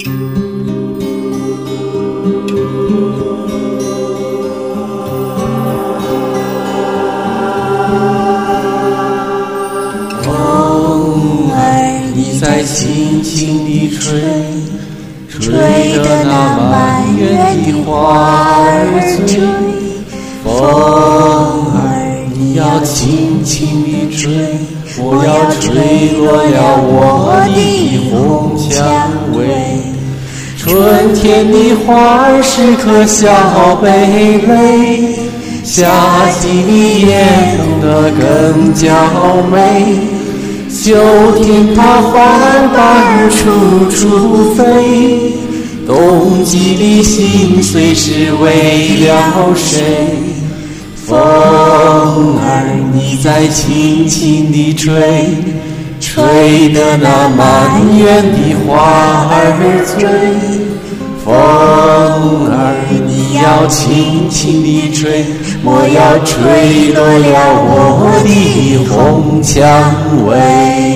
风儿你在轻轻地吹，吹得那满园的花儿醉。风儿你要轻轻地吹，我要吹落了我的红蔷薇。春天的花儿时刻小蓓蕾，夏季的叶弄得更娇美。秋天它花瓣处处飞，冬季的心碎是为了谁？风儿你在轻轻地吹，吹得那满园的花儿醉。风儿你要轻轻地吹，我要吹落了我的红蔷薇。